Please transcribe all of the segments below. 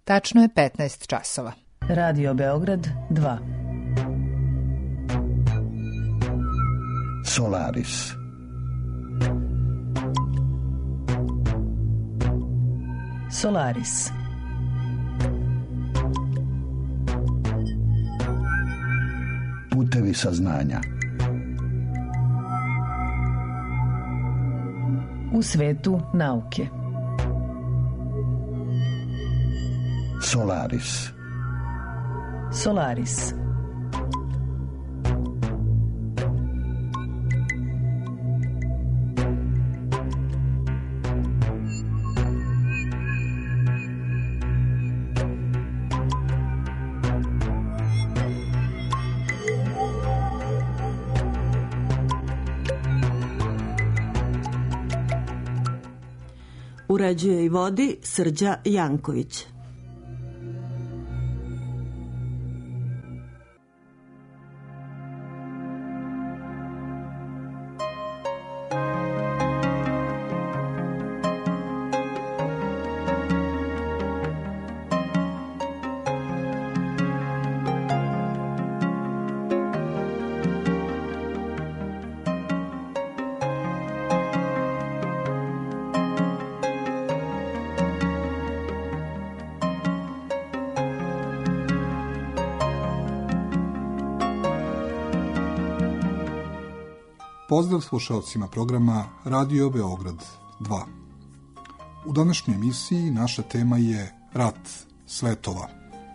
Tačno je 15 časova. Radio Beograd 2. Solaris. Solaris. Putevi saznanja. U svetu nauke. Solaris. Solaris. Uređuje i vodi Srđa Janković. Pozdrav slušalcima programa Radio Beograd 2. U današnjoj emisiji naša tema je Rat svetova.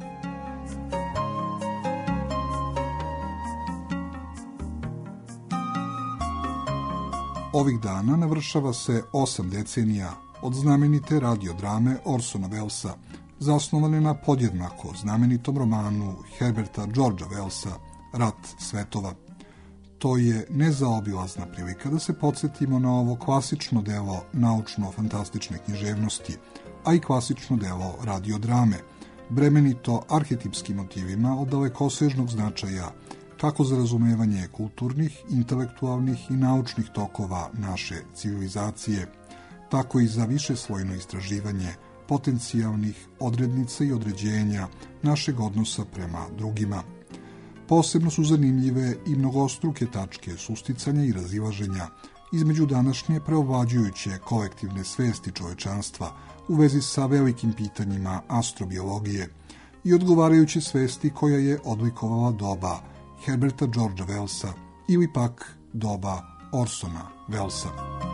Ovih dana navršava se 8 decenija od znamenite radiodrame Orsona Wellesa, zasnovane na podjednako znamenitom romanu Herberta Georgea Wellesa Rat svetova. To je nezaobilazna prilika da se podsjetimo na ovo klasično delo naučno-fantastične književnosti, a i klasično delo radiodrame, bremenito arhetipskim motivima od dalekosežnog značaja kako za razumevanje kulturnih, intelektualnih i naučnih tokova naše civilizacije, tako i za višeslojno istraživanje potencijalnih odrednica i određenja našeg odnosa prema drugima. Posebno su zanimljive i mnogostruke tačke susticanja i razilaženja između današnje preovlađujuće kolektivne svesti čovečanstva u vezi sa velikim pitanjima astrobiologije i odgovarajuće svesti koja je odlikovala doba Herberta Georgea Wellesa ili pak doba Orsona Wellesa.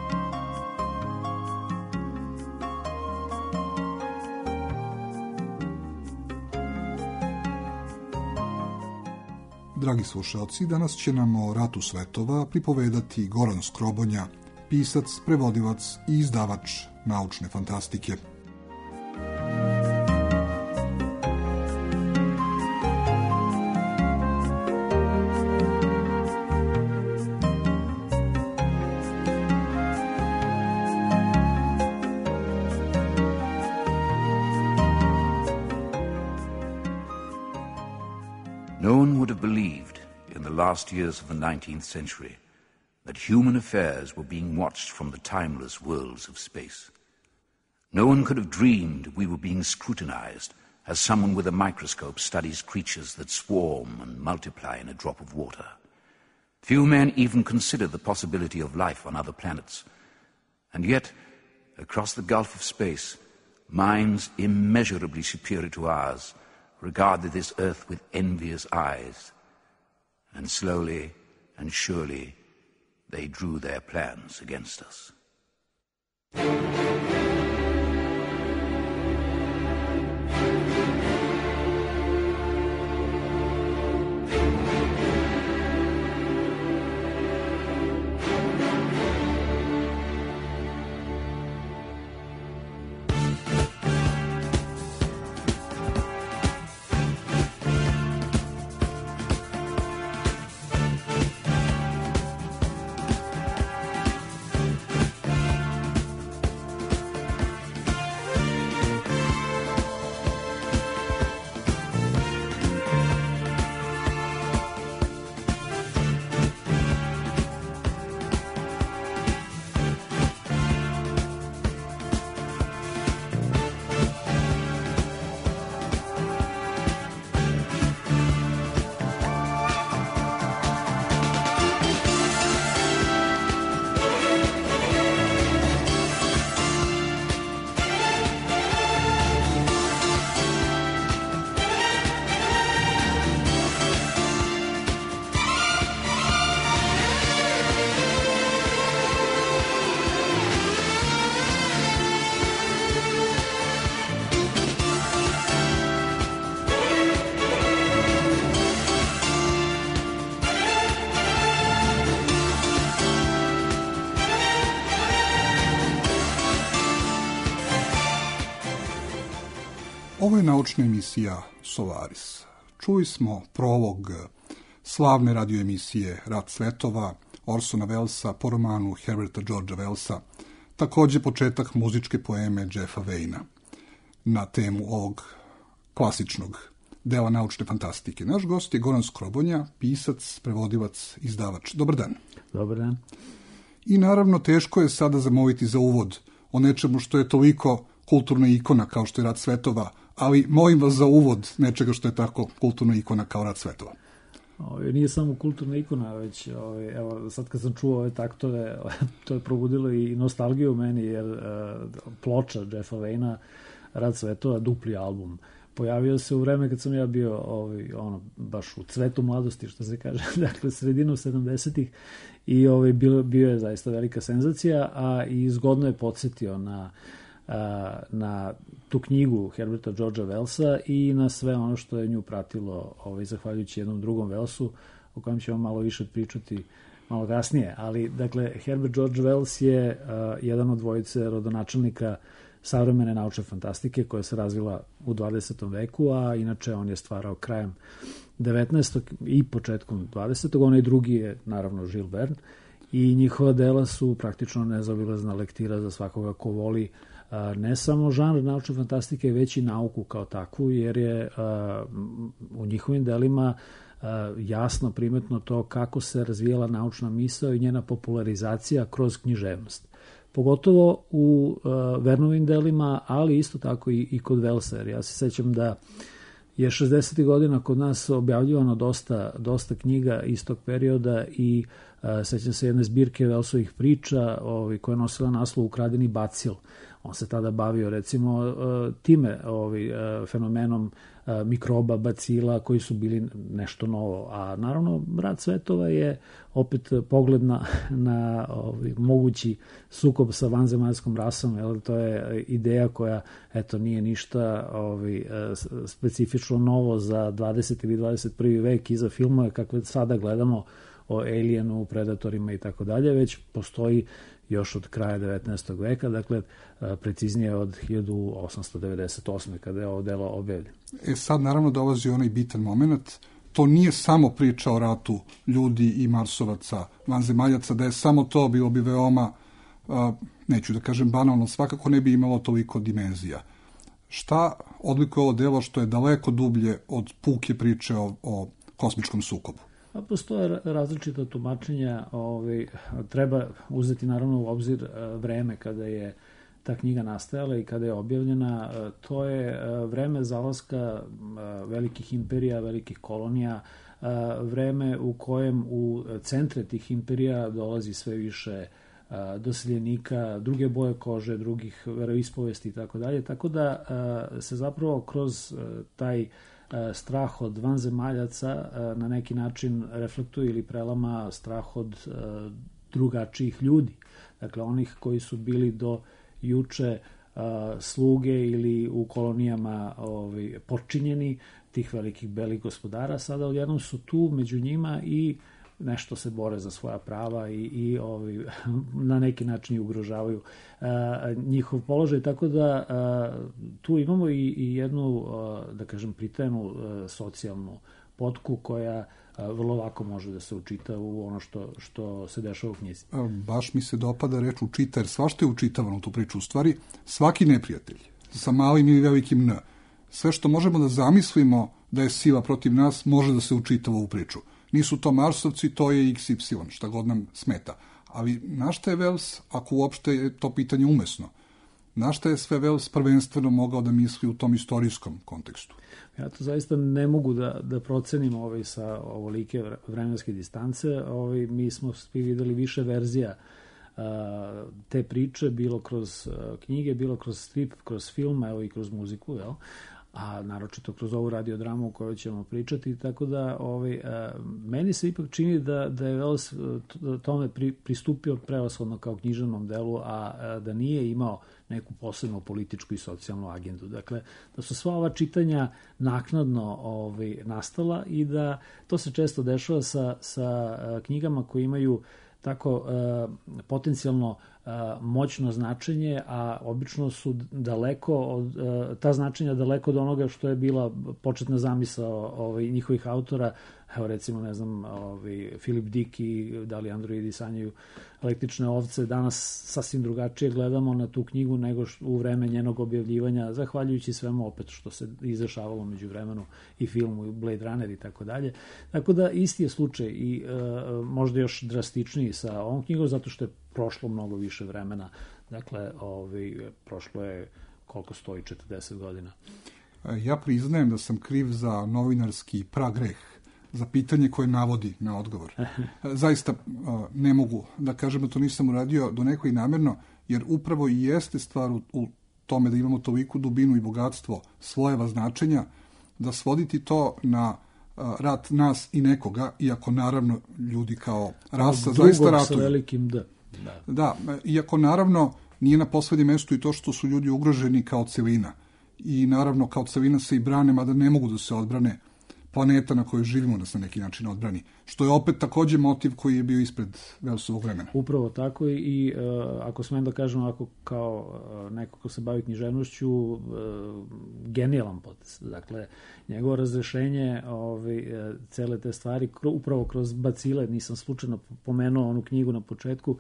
Dragi slušalci, danas će nam o Ratu svetova pripovedati Goran Skrobonja, pisac, prevodilac i izdavač naučne fantastike. No one would have believed in the last years of the 19th century that human affairs were being watched from the timeless worlds of space. No one could have dreamed we were being scrutinized as someone with a microscope studies creatures that swarm and multiply in a drop of water. Few men even considered the possibility of life on other planets. And yet, across the gulf of space, minds immeasurably superior to ours regarded this earth with envious eyes, and slowly and surely they drew their plans against us. je naučna emisija Solaris. Čuli smo prolog slavne radioemisije Rat svetova Orsona Wellesa po romanu Herberta Georgea Wellesa, takođe početak muzičke poeme Jeffa Waina na temu ovog klasičnog dela naučne fantastike. Naš gost je Goran Skrobonja, pisac, prevodilac, izdavač. Dobar dan. Dobar dan. I naravno teško je sada zamoliti za uvod o nečemu što je toliko kulturna ikona kao što je Rat svetova, ali molim vas za uvod nečega što je tako kulturna ikona kao Rat svetova. Nije samo kulturna ikona, već evo, sad kad sam čuo ove taktove, to je probudilo i nostalgiju u meni, jer ploča Jeffa Waina, Rat svetova, dupli album, pojavio se u vreme kad sam ja bio baš u cvetu mladosti, što se kaže, dakle sredinu 70-ih, i bio je zaista velika senzacija, a i zgodno je podsjetio na tu knjigu Herberta Georgea Wellesa i na sve ono što je nju pratilo, zahvaljujući jednom drugom Wellsu, o kojem ćemo malo više pričati malo kasnije. Ali, dakle, Herbert George Wells je jedan od dvojice rodonačelnika savremene naučne fantastike koja se razvila u 20. veku, a inače on je stvarao krajem 19. i početkom 20. Onaj drugi je, naravno, Jules Verne, i njihova dela su praktično nezaobilazna lektira za svakoga ko voli ne samo žanr naučne fantastike, već i nauku kao takvu, jer je u njihovim delima jasno primetno to kako se razvijala naučna misao i njena popularizacija kroz književnost. Pogotovo u Vernovim delima, ali isto tako i kod Wellsa, jer ja se sećam da je 60. godina kod nas objavljivano dosta knjiga iz tog perioda i sećam se jedne zbirke Wellsovih priča koja je nosila naslov Ukradeni bacil. On se tada bavio recimo time fenomenom mikroba, bacila koji su bili nešto novo. A naravno Rat svetova je opet pogled na mogući sukob sa vanzemaljskom rasom. Jer to je ideja koja nije ništa specifično novo za 20. ili 21. vek i za filmove kakve sada gledamo o Alienu, Predatorima i tako dalje, već postoji još od kraja 19. veka, dakle preciznije od 1898. kada je ovo delo objavljeno. Sad naravno dolazi onaj bitan moment, to nije samo priča o ratu ljudi i marsovaca, vanzemaljaca, da je samo to bilo bi veoma, neću da kažem banalno, svakako ne bi imalo toliko dimenzija. Šta odlikuje ovo delo što je daleko dublje od puke priče o kosmičkom sukobu? Postoje različita tumačenja, treba uzeti naravno u obzir vreme kada je ta knjiga nastajala i kada je objavljena. To je vreme zalaska velikih imperija, velikih kolonija, vreme u kojem u centre tih imperija dolazi sve više doseljenika, druge boje kože, drugih veroispovesti i tako dalje, tako da se zapravo kroz taj strah od vanzemaljaca na neki način reflektuje ili prelama strah od drugačijih ljudi. Dakle, onih koji su bili do juče sluge ili u kolonijama potčinjeni tih velikih belih gospodara, sada odjednom su tu među njima i nešto se bore za svoja prava i na neki način i ugrožavaju njihov položaj, tako da tu imamo i jednu, da kažem, pritajenu socijalnu potku koja vrlo lako može da se učita u ono što se dešava u knjizi. Baš mi se dopada reč učita, jer svašta je učitavano u tu priču. U stvari, svaki neprijatelj, sa malim ili velikim N, sve što možemo da zamislimo da je sila protiv nas, može da se učitava u priču. Nisu to Marsovci, to je XY, šta god nam smeta. Ali na šta je Wells, ako uopšte je to pitanje umesno? Na šta je sve Wells prvenstveno mogao da misli u tom istorijskom kontekstu? Ja to zaista ne mogu da procenim sa ovolike vremenske distance. Mi smo svi videli više verzija te priče, bilo kroz knjige, bilo kroz strip, kroz film, evo i kroz muziku, jel? A naročito kroz ovu radiodramu o kojoj ćemo pričati, tako da meni se ipak čini da je Wells tome pristupio prevashodno kao književnom delu, a da nije imao neku posebnu političku i socijalnu agendu. Dakle, da su sva ova čitanja naknadno nastala i da to se često dešava sa knjigama koje imaju tako potencijalno moćno značenje, a obično su daleko ta značenja daleko od onoga što je bila početna zamisao njihovih autora. Evo recimo, ne znam, Philip Dick i Da li androidi sanjaju električne ovce. Danas sasvim drugačije gledamo na tu knjigu nego u vreme njenog objavljivanja, zahvaljujući svemu opet što se izdešavalo među vremenu i filmu i Blade Runner i tako dalje. Tako da isti je slučaj i možda još drastičniji sa ovom knjigom, zato što je prošlo mnogo više vremena. Dakle, prošlo je koliko stoji, 40 godina. Ja priznajem da sam kriv za novinarski pragreh, za pitanje koje navodi na odgovor. Zaista ne mogu da kažem da to nisam uradio do neko i namjerno, jer upravo i jeste stvar u tome da imamo toliku dubinu i bogatstvo slojeva značenja, da svoditi to na rat nas i nekoga, iako naravno ljudi kao rasa zaista ratuju. Sa velikim D. Da, iako naravno nije na poslednjem mestu i to što su ljudi ugroženi kao celina. I naravno kao celina se i brane, mada ne mogu da se odbrane planeta na kojoj živimo da se na neki način odbrani. Što je opet takođe motiv koji je bio ispred Wellsovog vremena. Upravo tako i ako smem da kažem ovako kao neko ko se bavi književnošću, genijalan potez. Dakle, njegovo razrešenje cele te stvari upravo kroz bacile, nisam slučajno pomenuo onu knjigu na početku,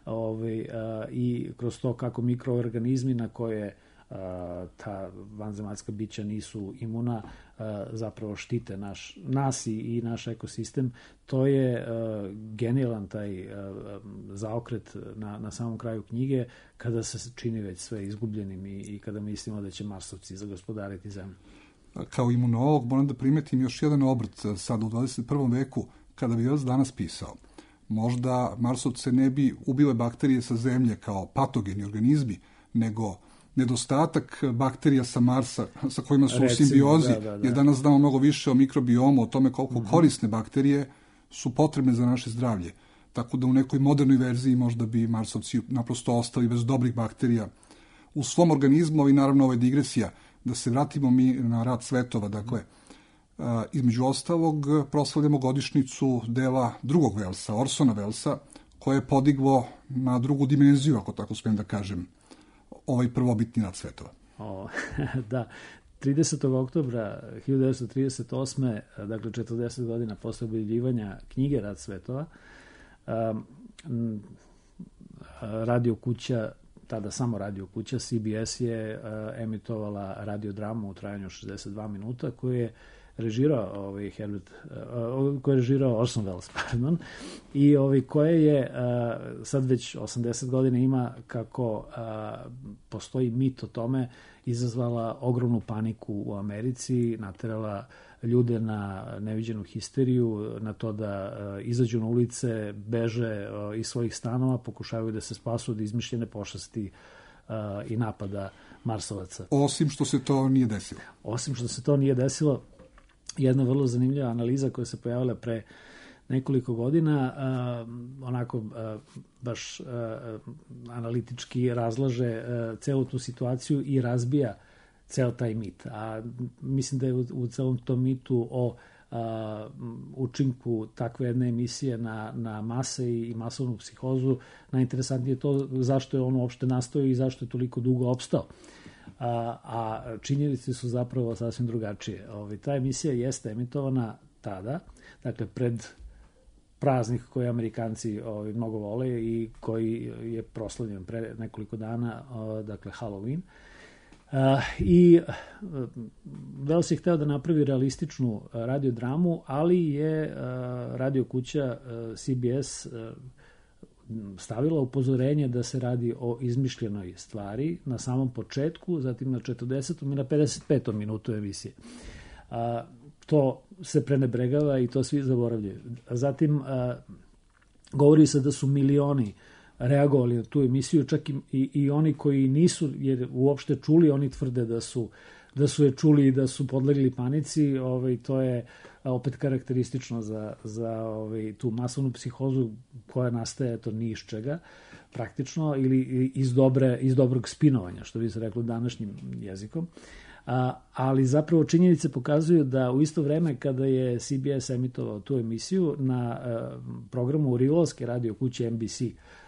i kroz to kako mikroorganizmi na koje ta vanzemaljska bića nisu imuna, zapravo štite nas i naš ekosistem. To je genijalan taj zaokret na samom kraju knjige, kada se čini već sve izgubljenim i kada mislimo da će Marsovci zagospodariti zemlju. Kao imunolog moram da primetim još jedan obrt sad u 21. veku, kada bi vas danas pisao. Možda Marsovce ne bi ubile bakterije sa zemlje kao patogeni organizmi, nego nedostatak bakterija sa Marsa, sa kojima su u simbiozi, jer danas znamo mnogo više o mikrobiomu, o tome koliko korisne bakterije su potrebne za naše zdravlje. Tako da u nekoj modernoj verziji možda bi Marsovci naprosto ostali bez dobrih bakterija u svom organizmu, i naravno ovo je digresija, da se vratimo mi na Rat svetova. Dakle, između ostalog proslavljamo godišnjicu dela drugog Wellsa, Orsona Wellsa, koje je podiglo na drugu dimenziju, ako tako smijem da kažem, ovaj prvobitni Rat svetova. Da, 30. oktobra 1938. dakle 40 godina posle objavljivanja knjige Rat svetova, radio kuća, tada samo radio kuća, CBS je emitovala radiodramu u trajanju 62 minuta koju je režirao Orson Welles, pardon, i koje je sad već 80 godina ima, kako postoji mit o tome, izazvala ogromnu paniku u Americi, naterala ljude na neviđenu histeriju, na to da izađu na ulice, beže iz svojih stanova, pokušavaju da se spasu od izmišljene pošasti i napada Marsovaca. Osim što se to nije desilo. Osim što se to nije desilo, jedna vrlo zanimljiva analiza koja se pojavila pre nekoliko godina, baš analitički razlaže celu tu situaciju i razbija ceo taj mit. A mislim da je u celom tom mitu o učinku takve jedne emisije na mase i masovnu psihozu najinteresantnije je to zašto je on uopšte nastao i zašto je toliko dugo opstao. A činjenice su zapravo sasvim drugačije. Ta emisija jeste emitovana tada, dakle pred praznik koji Amerikanci mnogo vole i koji je proslavljen pre nekoliko dana, dakle Halloween. I Welles je hteo da napravi realističnu radiodramu, ali je radio kuća CBS stavila upozorenje da se radi o izmišljenoj stvari na samom početku, zatim na 40. i na 55. minutu emisije. To se prenebregava i to svi zaboravljaju. Zatim govori se da su milioni reagovali na tu emisiju, čak i oni koji nisu jer uopšte čuli, oni tvrde da su je čuli i da su podlegli panici. To je opet karakteristično za tu masovnu psihozu koja nastaje ni iz čega praktično, ili iz dobrog spinovanja, što bi se reklo današnjim jezikom. Ali zapravo činjenice pokazuju da u isto vreme kada je CBS emitovao tu emisiju na programu rivalske radio kuće NBC,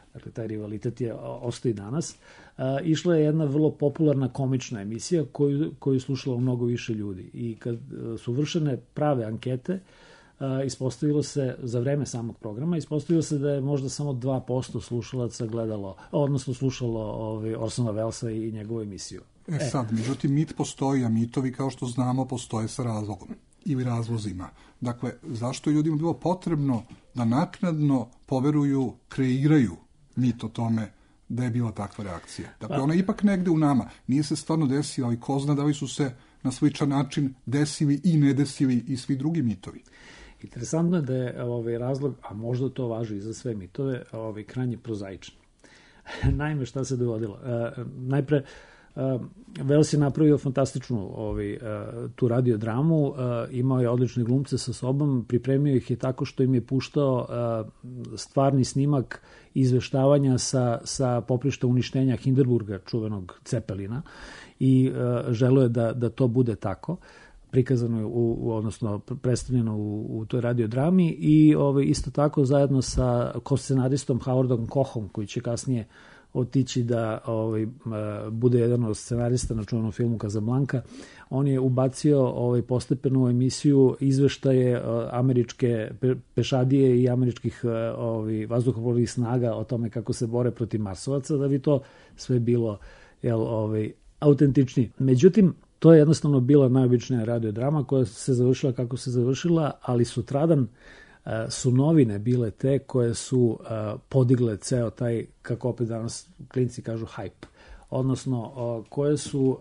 dakle taj rivalitet ostaje danas, išla je jedna vrlo popularna komična emisija koju je slušalo mnogo više ljudi. I kad su vršene prave ankete, ispostavilo se, za vreme samog programa, ispostavilo se da je možda samo 2% slušalaca gledalo, odnosno slušalo Orsona Wellesa i njegovu emisiju. Sad, međutim, mit postoji, a mitovi, kao što znamo, postoje sa razlogom ili razlozima. Dakle, zašto je ljudima bilo potrebno da naknadno poveruju, kreiraju mit o tome da je bila takva reakcija? Dakle, ona je ipak negde u nama. Nije se stvarno desila, ali ko zna da li su se na sličan način desili i ne desili i svi drugi mitovi. Interesantno je da je razlog, a možda to važi i za sve mitove, krajnje prozaičan. Naime, šta se dogodilo? Najpre, Wells je napravio fantastičnu tu radiodramu, imao je odlične glumce sa sobom, pripremio ih je tako što im je puštao stvarni snimak izveštavanja sa poprišta uništenja Hindenburga, čuvenog Cepelina, i želeo je da to bude tako. Prikazano je, odnosno predstavljeno u toj radiodrami, i isto tako zajedno sa scenaristom Howardom Kochom, koji će kasnije otići da bude jedan od scenarista na čuvenom filmu Casablanca. On je ubacio postepenu u emisiju izveštaje američke pešadije i američkih vazduhoplovnih snaga o tome kako se bore protiv Marsovaca, da bi to sve bilo autentičnije. Međutim, to je jednostavno bila najobičnija radiodrama koja se završila kako se završila, ali sutradan su novine bile te koje su podigle ceo taj, kako opet danas klinci kažu, hype. Odnosno, koje su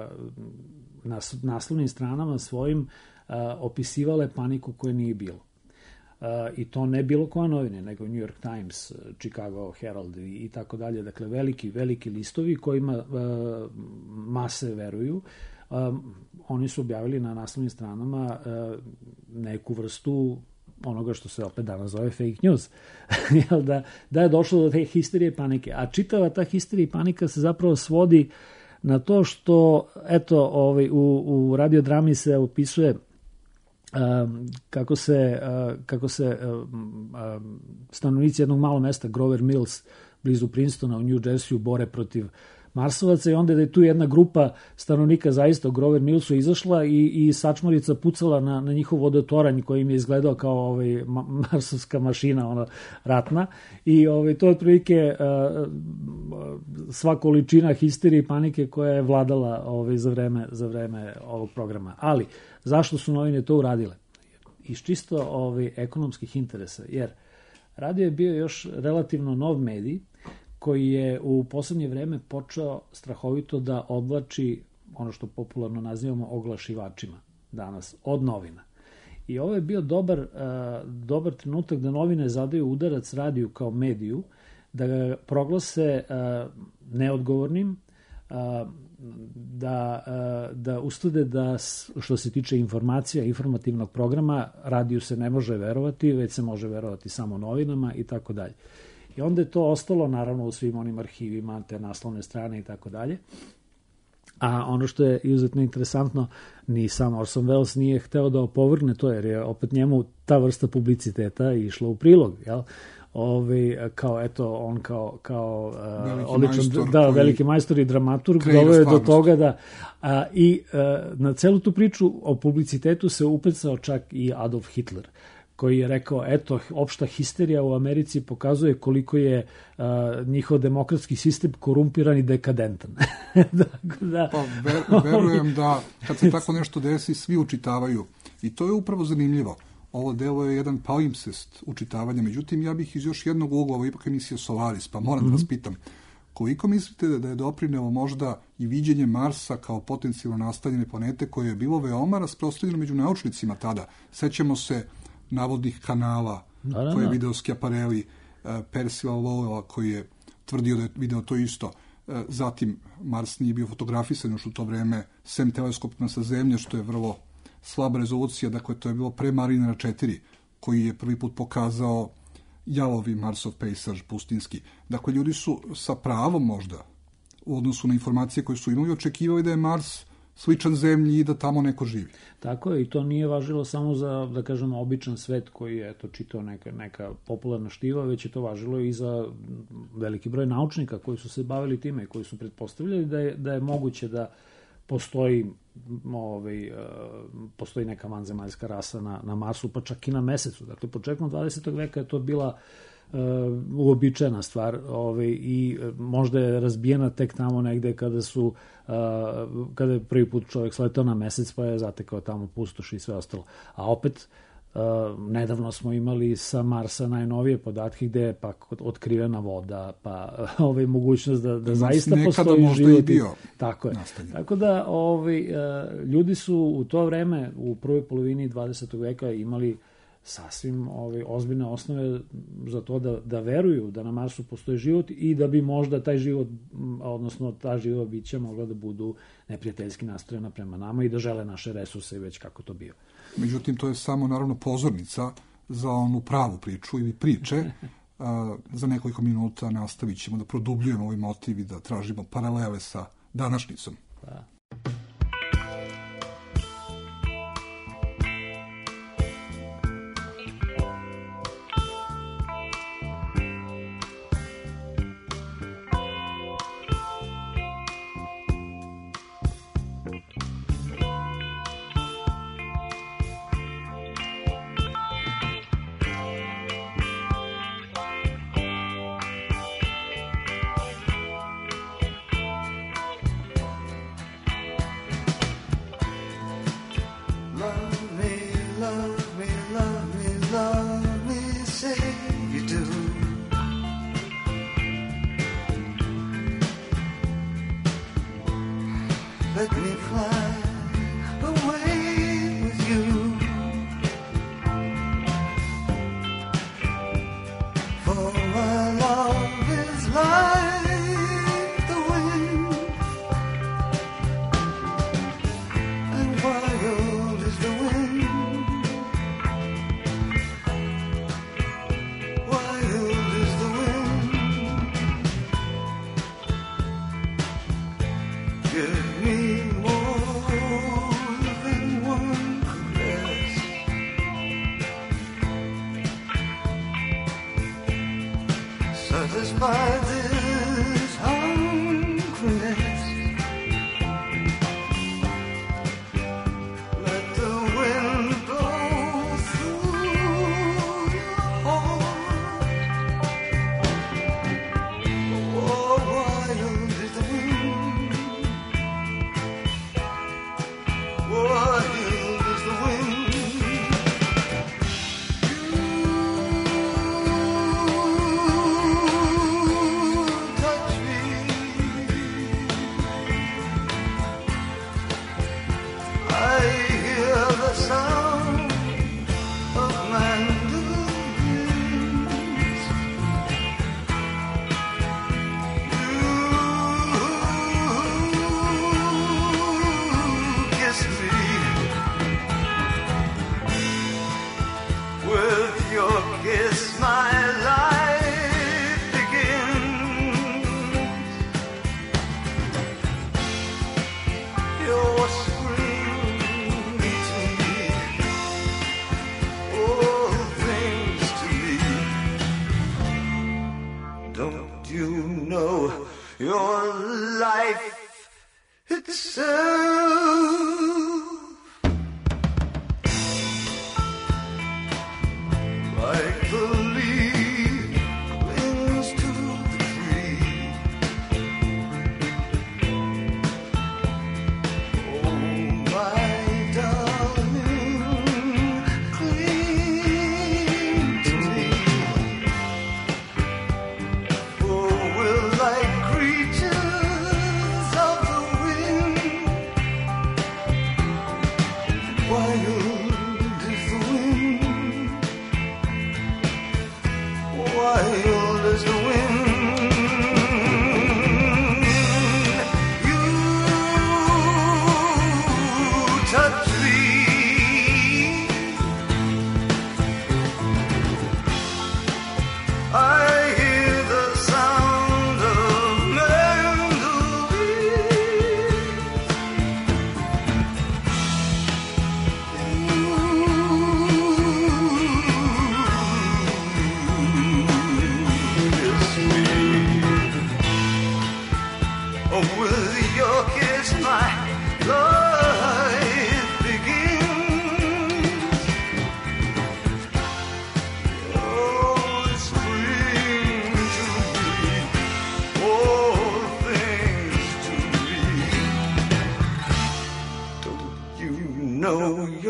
na naslovnim stranama svojim opisivale paniku koje nije bilo. I to ne bilo koje novine, nego New York Times, Chicago Herald i tako dalje. Dakle, veliki listovi kojima mase veruju. Oni su objavili na naslovnim stranama neku vrstu onoga što se opet danas zove fake news. da je došlo do te histerije i panike. A čitava ta histerija i panika se zapravo svodi na to što, eto, u radiodrami se opisuje kako se stanovnici jednog malog mesta, Grover Mills, blizu Princetona u New Jersey, bore protiv Marsovaca, i onda da je tu jedna grupa stanovnika zaista u Grover Millsu izašla i sačmarica pucala na njihov vodotoranj koji im je izgledao kao marsovska mašina, ratna, i to je otprilike sva količina histerije i panike koja je vladala za vreme ovog programa. Ali, zašto su novine to uradile? Iz čisto ekonomskih interesa, jer radio je bio još relativno nov medij koji je u poslednje vreme počeo strahovito da odvlači ono što popularno nazivamo oglašivačima danas od novina. I ovo je bio dobar trenutak da novine zadaju udarac radiju kao mediju, da ga proglase neodgovornim, da ustvrde da što se tiče informacija, informativnog programa, radiju se ne može verovati, već se može verovati samo novinama i tako dalje. I onda je to ostalo, naravno, u svim onim arhivima, te naslovne strane i tako dalje. A ono što je izuzetno interesantno, ni sam Orson Welles nije hteo da opovrgne to, jer je opet njemu ta vrsta publiciteta išla u prilog, jel? Kao, eto, on kao veliki majstor i dramaturg doveo je do toga da na celu tu priču o publicitetu se upecao čak i Adolf Hitler, koji je rekao, eto, opšta histerija u Americi pokazuje koliko je njihov demokratski sistem korumpiran i dekadentan. Verujem da kad se tako nešto desi, svi učitavaju. I to je upravo zanimljivo. Ovo delo je jedan palimpsest učitavanja. Međutim, ja bih iz još jednog ugla, ovo ipak emisija Solaris, pa moram da vas pitam, koliko mislite da je doprinelo možda i viđenje Marsa kao potencijalno nastavljene planete, koje je bilo veoma rasprostranjeno među naučnicima tada? Sećamo se navodnih kanala koje je video Schiaparelli, Percival Lowell koji je tvrdio da je video to isto. Zatim, Mars nije bio fotografisan još u to vreme, sem teleskopima sa Zemlje, što je vrlo slaba rezolucija, dakle to je bilo pre Marinera 4, koji je prvi put pokazao jalovi Marsov pejsaž pustinski. Dakle, ljudi su sa pravom možda, u odnosu na informacije koje su imali, očekivali da je Mars sličan zemlji i da tamo neko živi. Tako je, i to nije važilo samo za, da kažemo, običan svet koji je čitao neka popularna štiva, već je to važilo i za veliki broj naučnika koji su se bavili time i koji su pretpostavljali da je moguće da postoji neka vanzemaljska rasa na Marsu, pa čak i na Mesecu. Dakle, početkom 20. veka je to bila uobičajena stvar i možda je razbijena tek tamo negde kada je prvi put čovjek sletao na Mesec pa je zatekao tamo pustoš i sve ostalo. A opet nedavno smo imali sa Marsa najnovije podatke gde je pak otkrivena voda, pa mogućnost da zaista postoji život. I bio. Tako je. Nastavljen. Tako da ljudi su u to vreme, u prvoj polovini 20. veka imali sasvim ozbiljne osnove za to da veruju da na Marsu postoji život i da bi možda taj život, odnosno ta živa bića mogla da budu neprijateljski nastrojena prema nama i da žele naše resurse već kako to bio. Međutim, to je samo naravno pozornica za onu pravu priču ili priče. Za nekoliko minuta nastavit ćemo da produbljujemo ovaj motiv i da tražimo paralele sa današnjicom. Da.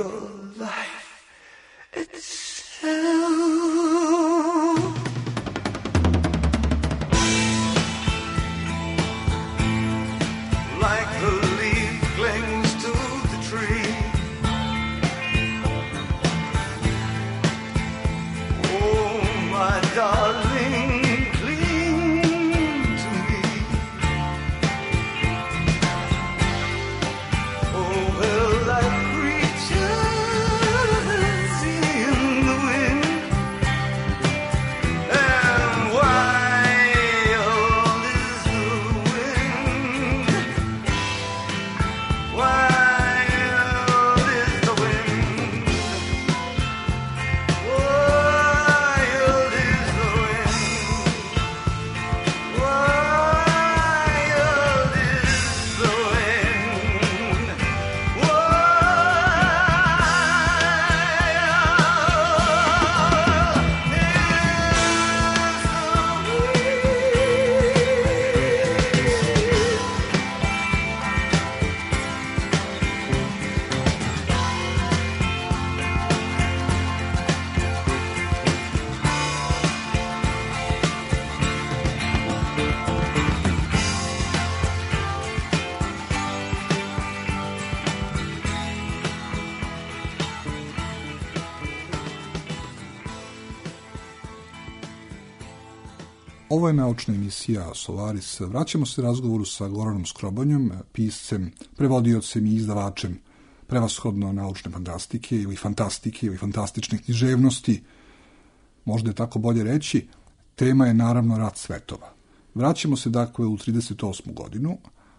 Ovo je naučna emisija Solaris. Vraćamo se razgovoru sa Goranom Skrobanjom, piscem, prevodiocem i izdavačem prevashodno naučne fantastike ili fantastičnih književnosti. Možda je tako bolje reći. Tema je naravno Rat svetova. Vraćamo se dakle u 38. godinu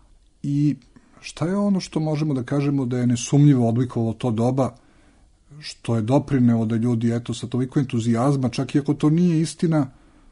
i šta je ono što možemo da kažemo da je nesumnjivo odlikovalo to doba, što je doprinelo da ljudi sa toliko entuzijazma, čak i ako to nije istina,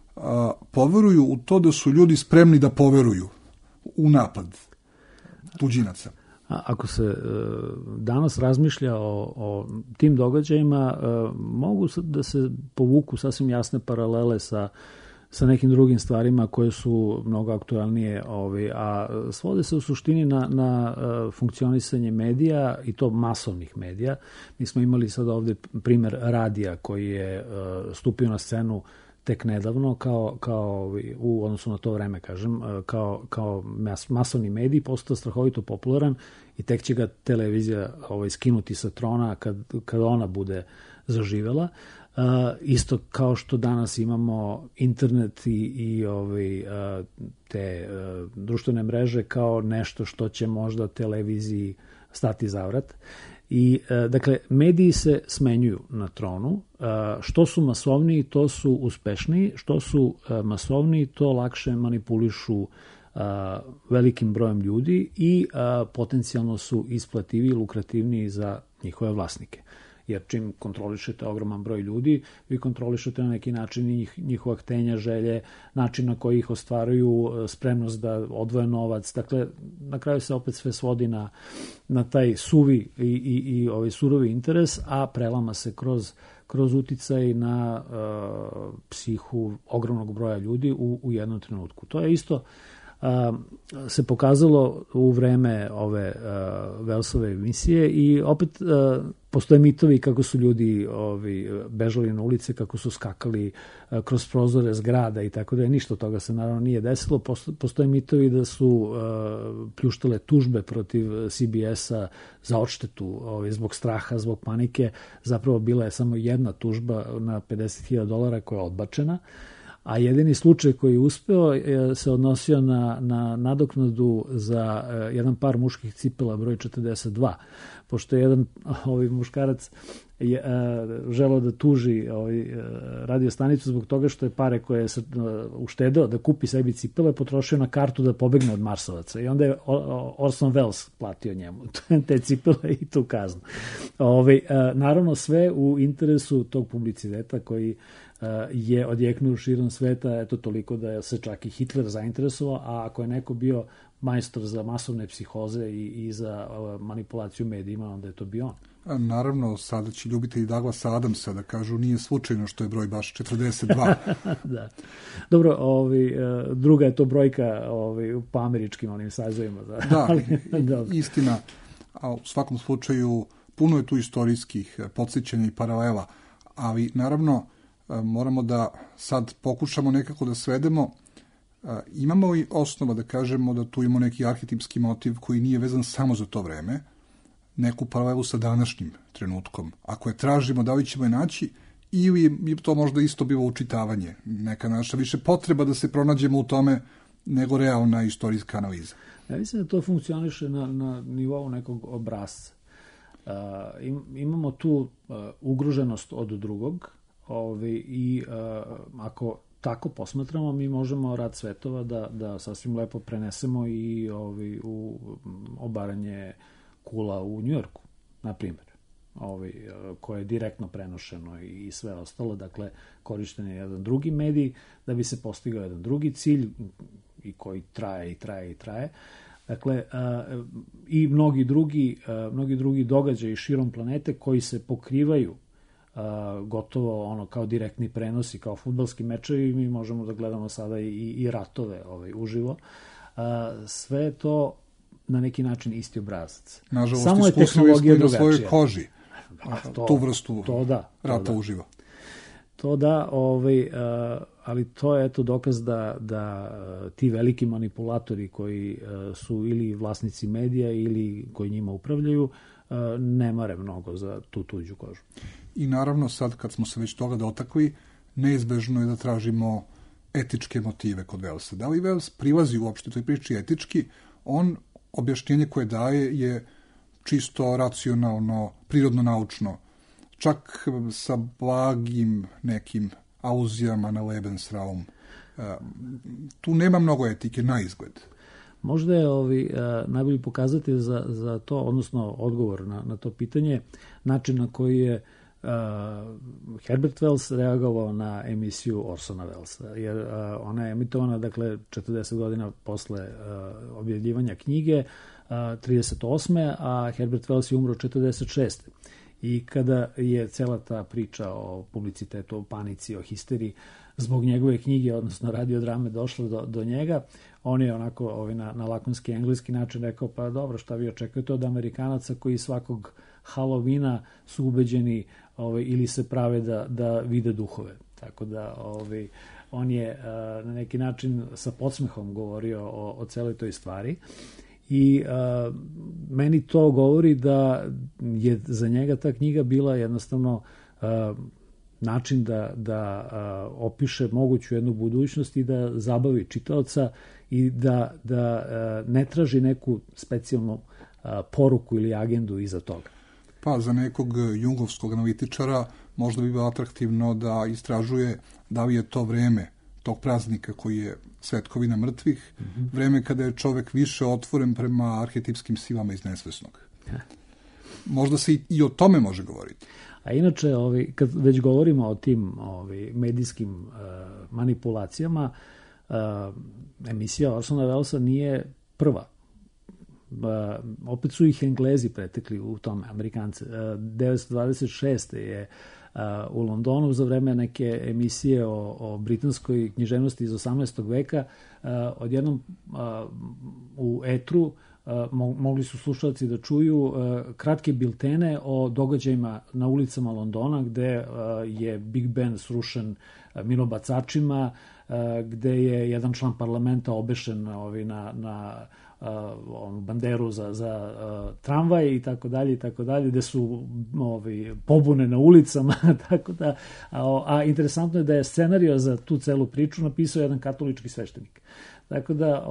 poveruju u to da su ljudi spremni da poveruju u napad tuđinaca. Ako se danas razmišlja o tim događajima, mogu da se povuku sasvim jasne paralele sa nekim drugim stvarima koje su mnogo aktualnije, a svode se u suštini na funkcionisanje medija i to masovnih medija. Mi smo imali sad ovde primer radija koji je stupio na scenu tek nedavno, kao u odnosu na to vreme, kažem, kao masovni medij, postao strahovito popularan i tek će ga televizija skinuti sa trona kad ona bude zaživela. Isto kao što danas imamo internet i te društvene mreže kao nešto što će možda televiziji stati za vrat. I, dakle, mediji se smenjuju na tronu. Što su masovniji, to su uspešniji. Što su masovniji, to lakše manipulišu velikim brojem ljudi i potencijalno su isplativiji i lukrativniji za njihove vlasnike. Jer čim kontrolišete ogroman broj ljudi, vi kontrolišete na neki način i njihova htenja, želje, način na koji ih ostvaruju, spremnost da odvoje novac. Dakle, na kraju se opet sve svodi na taj suvi i surovi interes, a prelama se kroz uticaj na psihu ogromnog broja ljudi u jednom trenutku. To je isto se pokazalo u vreme ove Wellsove emisije i opet postoje mitovi kako su ljudi bežali na ulice, kako su skakali kroz prozore zgrada i tako da je. Ništa od toga se naravno nije desilo. Postoje mitovi da su pljuštale tužbe protiv CBS-a za odštetu zbog straha, zbog panike. Zapravo bila je samo jedna tužba na $50,000 koja je odbačena. A jedini slučaj koji je uspeo se odnosio na nadoknadu za jedan par muških cipela broj 42. Pošto je jedan muškarac želeo da tuži radio stanicu zbog toga što je pare koje je uštedeo da kupi sebi cipele potrošio na kartu da pobegne od Marsovaca. I onda je Orson Welles platio njemu te cipele i tu kaznu. Naravno sve u interesu tog publiciteta koji je odjeknuo širom sveta, eto toliko da se čak i Hitler zainteresovao, a ako je neko bio majstor za masovne psihoze i za manipulaciju medijima, onda je to bio on. Naravno, sada će ljubitelji Douglasa Adamsa da kažu nije slučajno što je broj baš 42. Da. Dobro, druga je to brojka po američkim onim sazovima. Da, istina, a u svakom slučaju puno je tu istorijskih podsjećanja i paralela, ali naravno moramo da sad pokušamo nekako da svedemo. Imamo i osnova da kažemo da tu imamo neki arhetipski motiv koji nije vezan samo za to vreme, neku paralelu sa današnjim trenutkom. Ako je tražimo, da li ćemo je naći, ili je to možda isto bilo učitavanje, neka naša više potreba da se pronađemo u tome nego realna istorijska analiza. Ja mislim da to funkcioniše na nivou nekog obrazca. Imamo tu ugroženost od drugog i ako tako posmatramo, mi možemo Rat svetova da sasvim lepo prenesemo i u obaranje kula u Njujorku, na primjer, koje je direktno prenošeno i sve ostalo. Dakle, korišten je jedan drugi medij da bi se postigao jedan drugi cilj i koji traje. Dakle, i mnogi drugi događaji širom planete koji se pokrivaju gotovo kao direktni prenosi, kao fudbalski mečevi, mi možemo da gledamo sada i ratove uživo. Sve to na neki način isti obrazac. Nažalost, samo je tehnologija drugačija. Na svojoj koži tu vrstu rata uživo. To da, ali to je dokaz da ti veliki manipulatori koji su ili vlasnici medija ili koji njima upravljaju ne mare mnogo za tu tuđu kožu. I naravno sad kad smo se već toga dotakli, neizbežno je da tražimo etičke motive kod Wellsa. Da li Wells prilazi uopšte toj priči etički? On objašnjenje koje daje je čisto racionalno, prirodno-naučno, čak sa blagim nekim aluzijama na Lebensraum. Tu nema mnogo etike na izgled. Možda je najbolji pokazatelj za to, odnosno odgovor na to pitanje, način na koji je Herbert Wells reagovao na emisiju Orsona Wellesa, jer ona je emitovana, dakle, 40 godina posle objavljivanja knjige, 38. a Herbert Wells je umro 46. I kada je cela ta priča o publicitetu, o panici, o histeriji zbog njegove knjige, odnosno radiodrame, došlo do njega, on je onako na lakonski engleski način rekao, pa dobro, šta vi očekujete od Amerikanaca koji svakog Halloweena su ubeđeni ili se prave da vide duhove. Tako da on je na neki način sa podsmehom govorio o celoj toj stvari. I meni to govori da je za njega ta knjiga bila jednostavno način da opiše moguću jednu budućnost i da zabavi čitaoca i da ne traži neku specijalnu poruku ili agendu iza toga. Pa za nekog jungovskog analitičara možda bi bilo atraktivno da istražuje da li je to vreme tog praznika koji je svetkovina mrtvih, vreme kada je čovek više otvoren prema arhetipskim silama iz nesvesnog. Možda se i o tome može govoriti. A inače, kad već govorimo o tim medijskim manipulacijama, emisija Orsona Wellesa nije prva. Opet su ih Englezi pretekli u tome, Amerikanci. 1926. je u Londonu za vreme neke emisije o britanskoj književnosti iz 18. veka odjednom u etru mogli su slušalci da čuju kratke biltene o događajima na ulicama Londona gde je Big Ben srušen minobacačima, gde je jedan član parlamenta obešen na banderu za tramvaj i tako dalje, gde su pobune na ulicama, tako da, a interesantno je da je scenario za tu celu priču napisao jedan katolički sveštenik. Tako da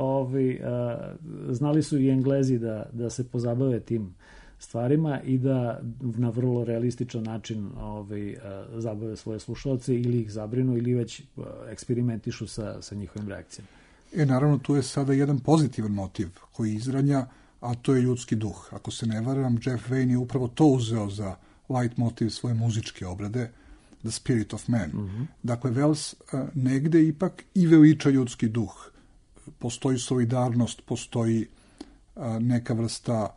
znali su i Englezi da se pozabave tim stvarima i da na vrlo realističan način zabave svoje slušalce ili ih zabrinu ili već eksperimentišu sa njihovim reakcijama. Naravno, tu je sada jedan pozitivan motiv koji izranja, a to je ljudski duh. Ako se ne varam, Jeff Wayne je upravo to uzeo za light motiv svoje muzičke obrade, The Spirit of Man. Dakle, Wells negde ipak i veliča ljudski duh. Postoji solidarnost, postoji neka vrsta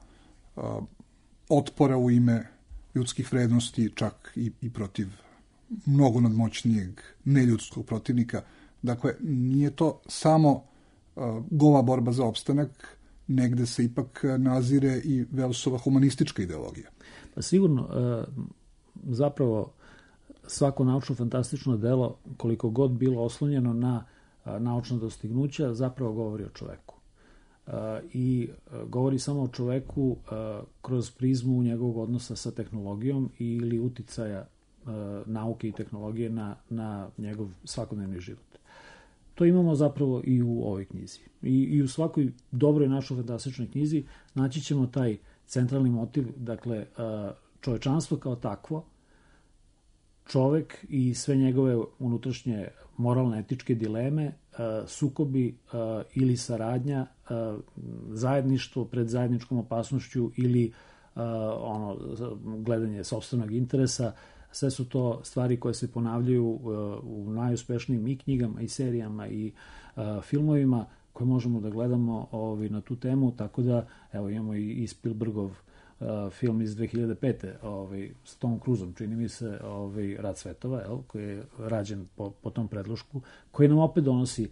otpora u ime ljudskih vrednosti, čak i protiv mnogo nadmoćnijeg neljudskog protivnika. Dakle, nije to samo gola borba za opstanak, negde se ipak nazire i Wellsova humanistička ideologija. Pa sigurno, zapravo svako naučno-fantastično delo, koliko god bilo oslonjeno na naučna dostignuća, zapravo govori o čoveku. I govori samo o čoveku kroz prizmu njegovog odnosa sa tehnologijom ili uticaja nauke i tehnologije na njegov svakodnevni život. To imamo zapravo i u ovoj knjizi. I u svakoj dobroj našoj fantastičnoj knjizi naći ćemo taj centralni motiv, dakle, čovečanstvo kao takvo, čovek i sve njegove unutrašnje moralne, etičke dileme, sukobi ili saradnja, zajedništvo pred zajedničkom opasnošću ili gledanje sopstvenog interesa. Sve su to stvari koje se ponavljaju u najuspešnijim i knjigama i serijama i filmovima koje možemo da gledamo na tu temu, tako da evo imamo i Spielbergov film iz 2005. S Tom Cruiseom, čini mi se, Rat svetova, koji je rađen po tom predlošku, koji nam opet donosi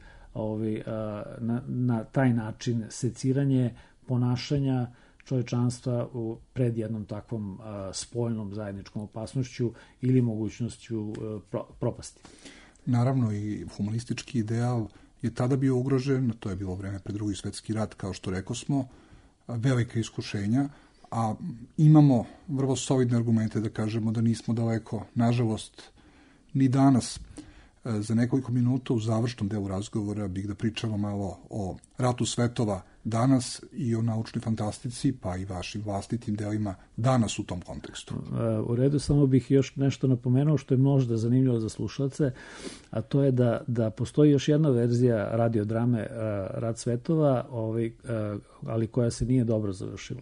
na taj način seciranje ponašanja čovečanstva pred jednom takvom spoljnom zajedničkom opasnošću ili mogućnošću propasti. Naravno, i humanistički ideal je tada bio ugrožen, to je bilo vreme pred Drugi svetski rat, kao što rekosmo, velika iskušenja, a imamo vrlo solidne argumente da kažemo da nismo daleko, nažalost, ni danas. Za nekoliko minuta u završnom delu razgovora bih da pričamo malo o Ratu svetova danas i o naučnoj fantastici, pa i vašim vlastitim delima danas u tom kontekstu. U redu, samo bih još nešto napomenuo što je možda zanimljivo za slušalce, a to je da postoji još jedna verzija radiodrame Rat svetova, ali koja se nije dobro završila.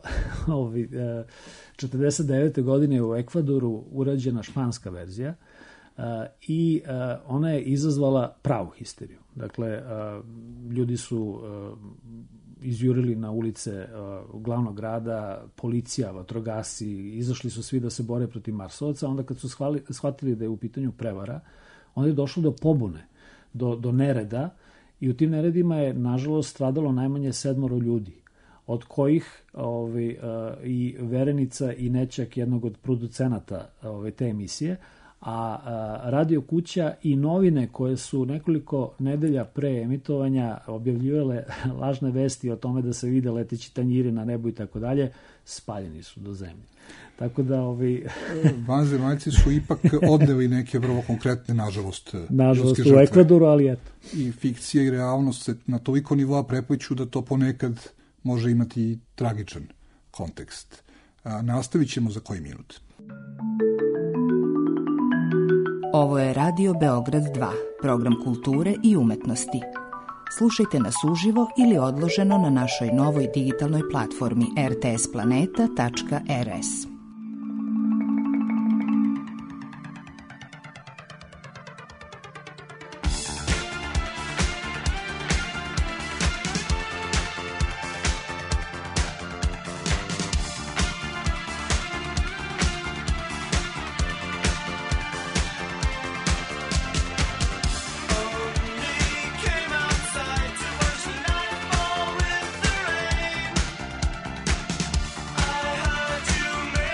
49. godine u Ekvadoru urađena španska verzija, i ona je izazvala pravu histeriju. Dakle, ljudi su izjurili na ulice glavnog grada, policija, vatrogasci, izašli su svi da se bore protiv Marsovaca, onda kad su shvatili da je u pitanju prevara, onda je došlo do pobune, do nereda, i u tim neredima je, nažalost, stradalo najmanje 7 ljudi, od kojih i verenica i nećak jednog od producenata te emisije, a radio kuća i novine koje su nekoliko nedelja pre emitovanja objavljivale lažne vesti o tome da se vide leteći tanjiri na nebu i tako dalje, spaljeni su do zemlje. Tako da vanzemaljci su ipak odneli neke vrlo konkretne, nažalost u Ekvadoru, ali eto. I fikcija i realnost se na toliko nivoa prepliću da to ponekad može imati i tragičan kontekst. Nastavit ćemo za koji minut. Ovo je Radio Beograd 2, program kulture i umetnosti. Slušajte nas uživo ili odloženo na našoj novoj digitalnoj platformi rtsplaneta.rs. You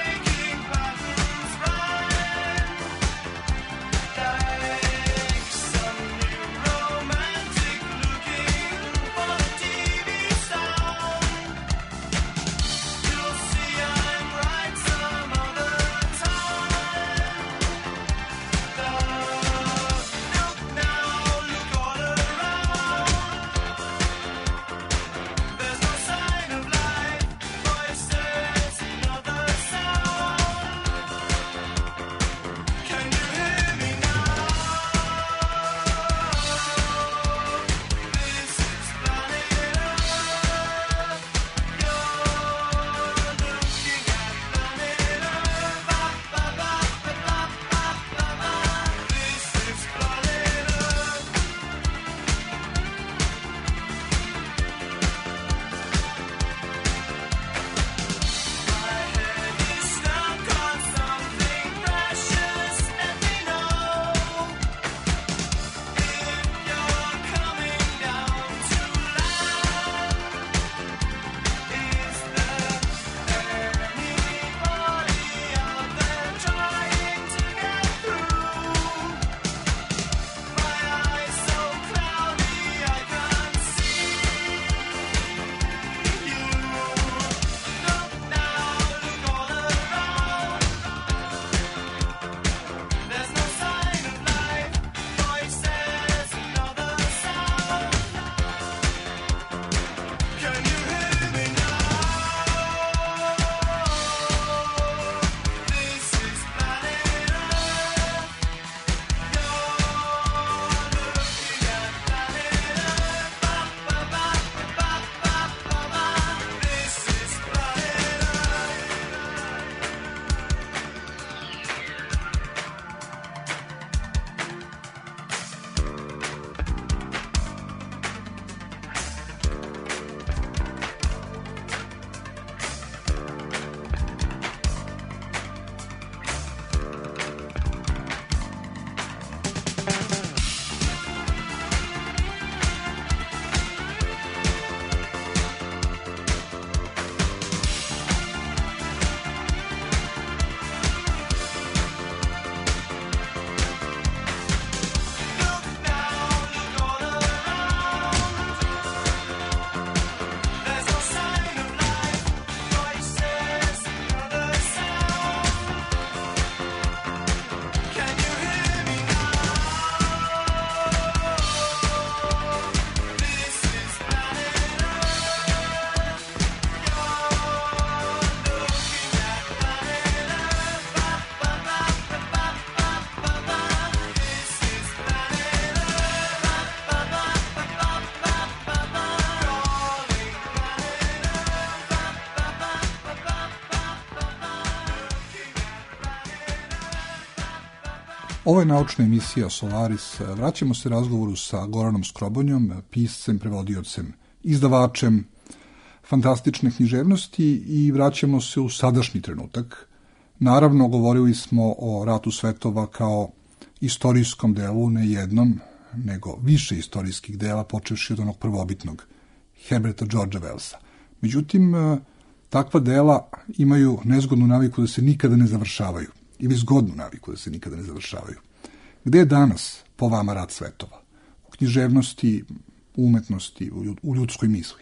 Ovo je naučna emisija Solaris. Vraćamo se razgovoru sa Goranom Skrobonjom, piscem, prevodiocem, izdavačem fantastične književnosti i vraćamo se u sadašnji trenutak. Naravno, govorili smo o Ratu svetova kao istorijskom delu, ne jednom, nego više istorijskih dela, počevši od onog prvobitnog Herberta Georgea Wellsa. Međutim, takva dela imaju nezgodnu naviku da se nikada ne završavaju, ili zgodnu naviku da se nikada ne završavaju. Gde je danas, po vama, Rat svetova? U književnosti, u umetnosti, u ljudskoj misli?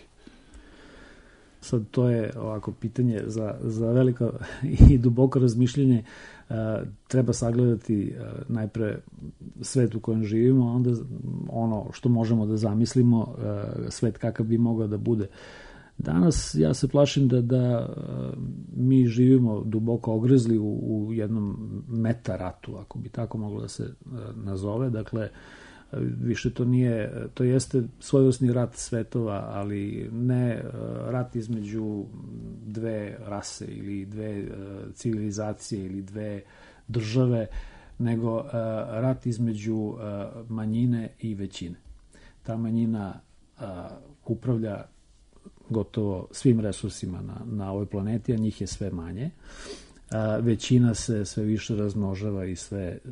Sad, to je ovako pitanje za veliko i duboko razmišljanje. Treba sagledati najpre svet u kojem živimo, a onda ono što možemo da zamislimo, svet kakav bi mogao da bude. Danas ja se plašim da mi živimo duboko ogrezli u jednom meta-ratu, ako bi tako moglo da se nazove. Dakle, više to nije, to jeste svojevrsni rat svetova, ali ne rat između dve rase ili dve civilizacije ili dve države, nego rat između manjine i većine. Ta manjina upravlja gotovo svim resursima na ovoj planeti, a njih je sve manje. Većina se sve više razmnožava i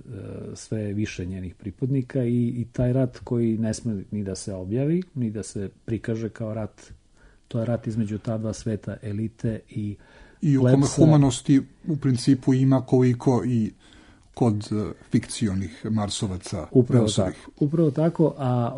sve više njenih pripadnika i taj rat koji ne sme ni da se objavi, ni da se prikaže kao rat, to je rat između ta dva sveta, elite i u kome humanosti u principu ima koliko i kod fikcionih marsovaca. Upravo tako, a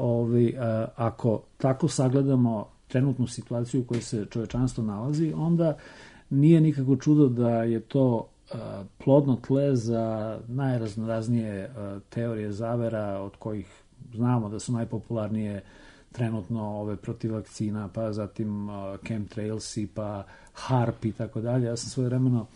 ako tako sagledamo trenutnu situaciju u kojoj se čovečanstvo nalazi, onda nije nikako čudo da je to plodno tle za najraznoraznije teorije zavera, od kojih znamo da su najpopularnije trenutno ove protiv vakcina, pa zatim chemtrailsi, pa HARP i tako dalje. Ja sam svojevremeno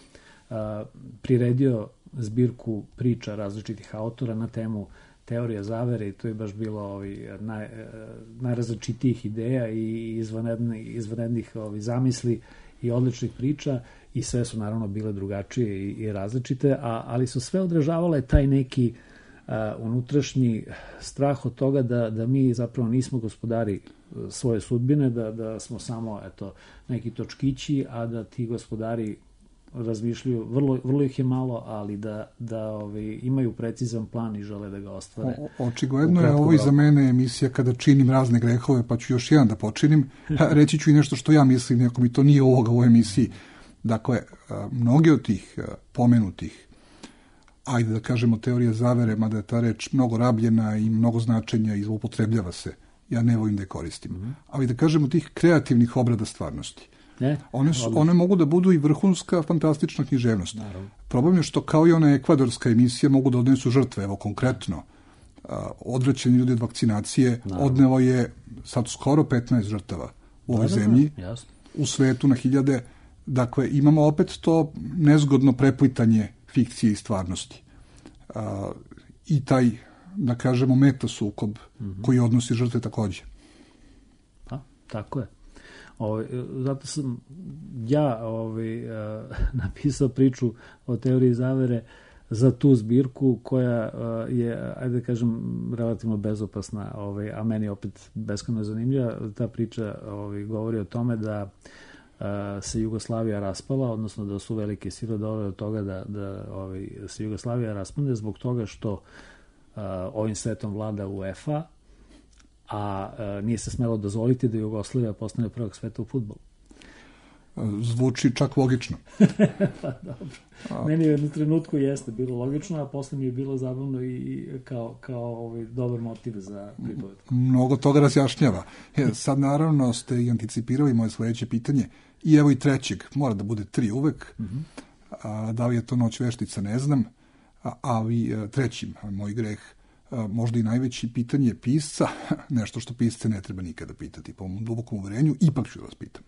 priredio zbirku priča različitih autora na temu teorija zavere i to je baš bilo najrazličitijih ideja i izvanrednih zamisli i odličnih priča i sve su naravno bile drugačije i različite, ali su sve odražavale taj neki unutrašnji strah od toga da mi zapravo nismo gospodari svoje sudbine, da smo samo neki točkići, a da ti gospodari razmišljaju, vrlo ih je malo, ali da imaju precizan plan i žele da ga ostvare. Očigledno je ovo i za mene emisija kada činim razne grehove, pa ću još jedan da počinim. Reći ću i nešto što ja mislim, ako mi to nije ovoga u ovoj emisiji. Dakle, mnoge od tih pomenutih, ajde da kažemo teorije zavere, mada je ta reč mnogo rabljena i mnogo značenja i zloupotrebljava se, ja ne volim da je koristim, ali da kažemo tih kreativnih obrada stvarnosti. One mogu da budu i vrhunska fantastična književnost. Naravno. Problem je što kao i ona ekvadorska emisija mogu da odnesu žrtve. Evo konkretno, odvraćeni ljudi od vakcinacije odnelo je sad skoro 15 žrtava u ovoj zemlji, u svetu na hiljade. Dakle, imamo opet to nezgodno preplitanje fikcije i stvarnosti. I taj, da kažemo, meta sukob koji odnosi žrtve takođe. Pa, tako je. Zato sam ja napisao priču o teoriji zavere za tu zbirku koja je, ajde da kažem, relativno bezopasna, a meni opet beskrajno zanimljiva. Ta priča govori o tome da se Jugoslavija raspala, odnosno da su velike sile dovele do toga da se Jugoslavija raspadne zbog toga što ovim svetom vlada UEFA, a nije se smelo dozvoliti da Jugoslavija postane prvog sveta u fudbalu. Zvuči čak logično. Pa dobro. Meni u jednom trenutku jeste bilo logično, a posle mi je bilo zabavno i kao dobar motiv za pripoved. Mnogo toga razjašnjava. Sad naravno ste i anticipirali moje sledeće pitanje i evo i trećeg, mora da bude 3 uvek. Da li je to Noć veštica, ne znam, ali trećim, moj greh, možda i najveći pitanje pisca, nešto što pisce ne treba nikada pitati, po mom dubokom uverenju, ipak ću vas pitam.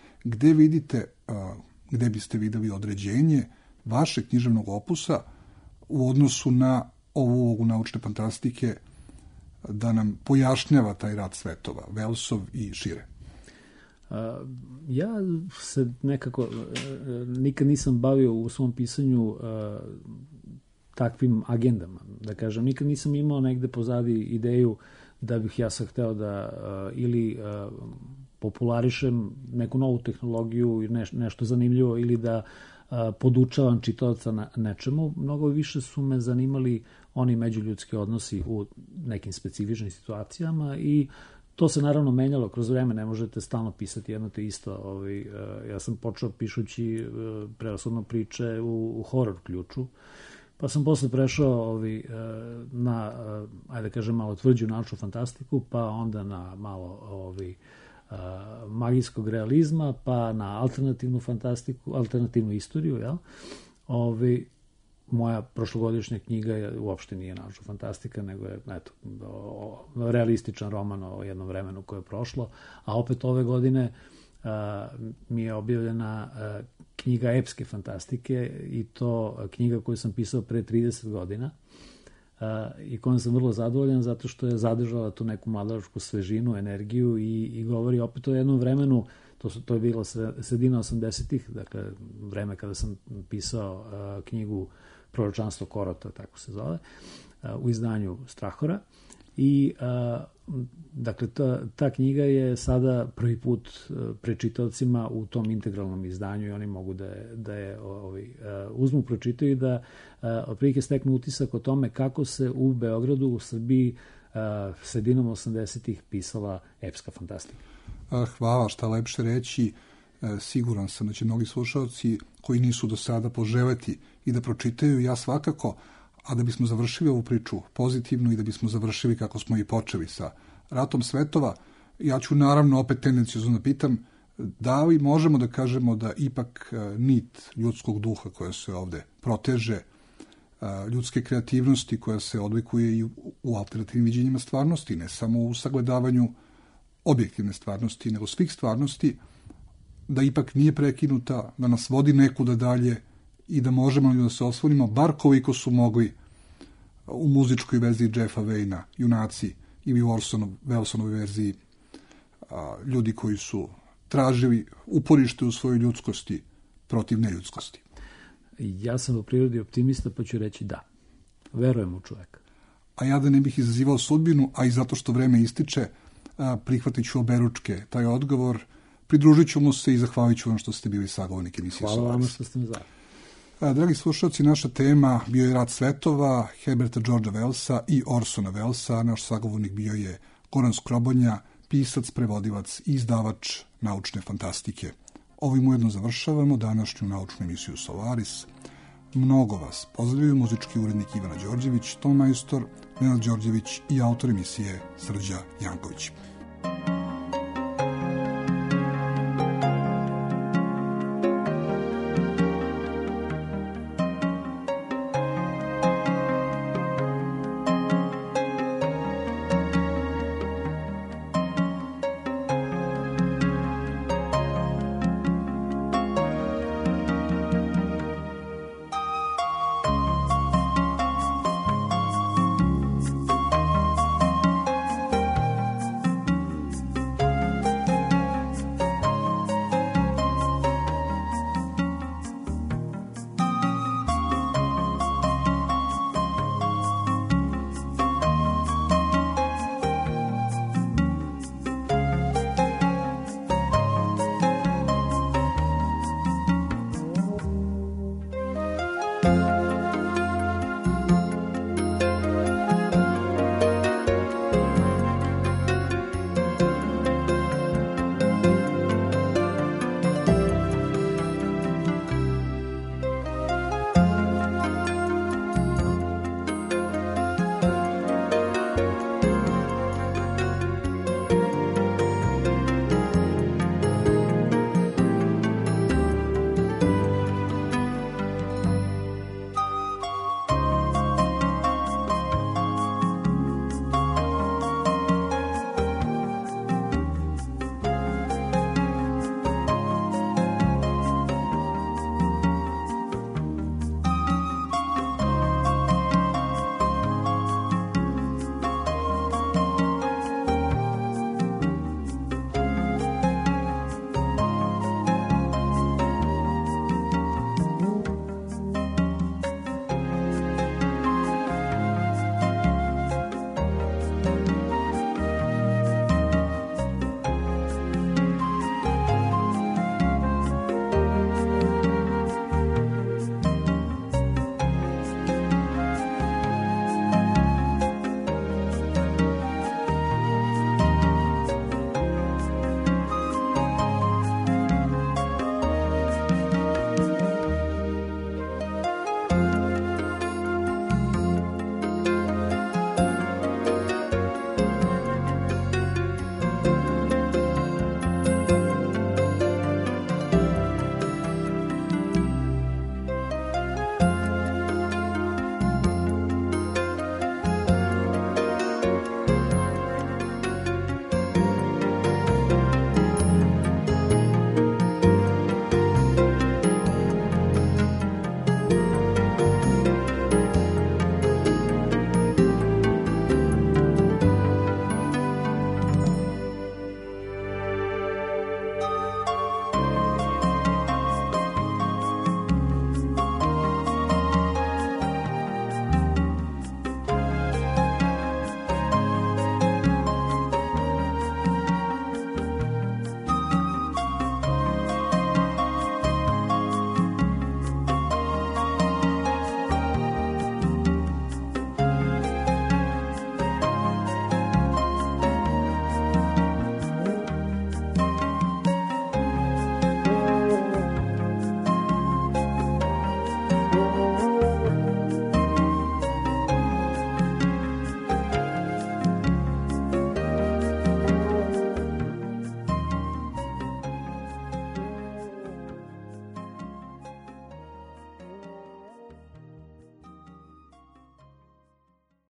Gde biste videli određenje vašeg književnog opusa u odnosu na ovu ulogu naučne fantastike da nam pojašnjava taj rad svetova, Wellsov i šire? Ja se nekako nikad nisam bavio u svom pisanju takvim agendama. da kažem. Nikad nisam imao negde pozadi ideju da bih ja sad hteo da ili popularišem neku novu tehnologiju i nešto zanimljivo ili da podučavam čitaoca na nečemu. Mnogo više su me zanimali oni međuljudski odnosi u nekim specifičnim situacijama i to se naravno menjalo kroz vreme, ne možete stalno pisati jedno te isto. Ja sam počeo pišući prevashodno priče u horor ključu, pa sam posle prešao na, ajde kažem, malo tvrđu naučnu fantastiku, pa onda na malo magijskog realizma, pa na alternativnu fantastiku, alternativnu istoriju, jel? Moja prošlogodišnja knjiga uopšte nije naučna fantastika, nego je realističan roman o jednom vremenu koje je prošlo, a opet ove godine mi je objavljena knjiga epske fantastike i to knjiga koju sam pisao pre 30 godina i kojom sam vrlo zadovoljan zato što je zadržala tu neku mladačku svežinu, energiju i govori opet o jednom vremenu, to je bilo sredina 80-ih, dakle vreme kada sam pisao knjigu Proročanstvo Korota, tako se zove, u izdanju Strahora. I dakle ta knjiga je sada prvi put pred čitaocima u tom integralnom izdanju i oni mogu da je uzmu, pročitaju i da otprilike steknu utisak o tome kako se u Beogradu, u Srbiji sredinom 80-ih pisala epska fantastika. Hvala, šta lepše reći. Siguran sam da će mnogi slušalci koji nisu do sada poželeti i da pročitaju, ja svakako, a da bismo završili ovu priču pozitivno i da bismo završili kako smo i počeli sa Ratom svetova, ja ću naravno opet tendenciozno da pitam da li možemo da kažemo da ipak nit ljudskog duha koja se ovde proteže, ljudske kreativnosti koja se odlikuje i u alternativnim viđenjima stvarnosti, ne samo u sagledavanju objektivne stvarnosti, nego svih stvarnosti, da ipak nije prekinuta, da nas vodi nekuda dalje i da možemo da se oslonimo, bar koliko su mogli u muzičkoj verziji Jeffa Wayna, Junaci, ili u Wellsonovoj verziji ljudi koji su tražili uporište u svojoj ljudskosti protiv neljudskosti. Ja sam u prirodi optimista, pa ću reći da. Verujem u čoveka. A ja da ne bih izazivao sudbinu, a i zato što vreme ističe, prihvatit ću oberučke taj odgovor, pridružit ću mu se i zahvalit ću vam što ste bili sagovornik emisije Solaris. Hvala vam što ste me zvali. Dragi slušalci, naša tema bio je Rat svetova, Herberta Georgea Wellsa i Orsona Wellsa. Naš sagovornik bio je Goran Skrobonja, pisac, prevodilac i izdavač naučne fantastike. Ovim ujedno završavamo današnju naučnu emisiju Solaris. Mnogo vas pozdravljaju muzički urednik Ivana Đorđević, ton majstor Nenad Đorđević i autor emisije Srđa Janković.